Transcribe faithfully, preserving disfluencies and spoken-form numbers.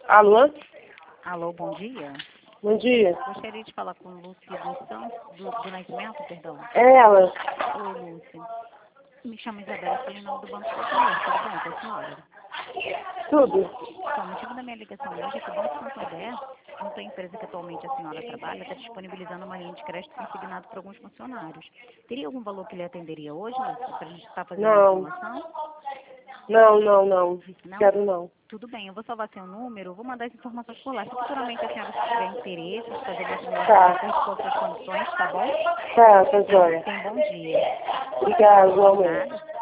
Alô? Alô, bom dia. Bom dia. Gostaria de falar com Lúcia dos Santos, do, do Nascimento, perdão. É ela. Oi, Lúcia. Me chamo Isabela, estou em nome do Banco Popular. Tudo bem com a senhora? Tudo. Bom, o motivo da minha ligação hoje é que o Banco Santander, junto à empresa que atualmente a senhora trabalha, está disponibilizando uma linha de crédito consignado para alguns funcionários. Teria algum valor que lhe atenderia hoje, Lúcia, para a gente estar fazendo a Não. informação? Não, não, não. Não? Quero não. Tudo bem, eu vou salvar seu número, vou mandar as informações por lá. Se futuramente a senhora tiver interesse de fazer uma simulação Tá. de acordo com as suas condições, tá bom? Tá, tá joia. Tenha um bom dia. Obrigada, igualmente. Nada.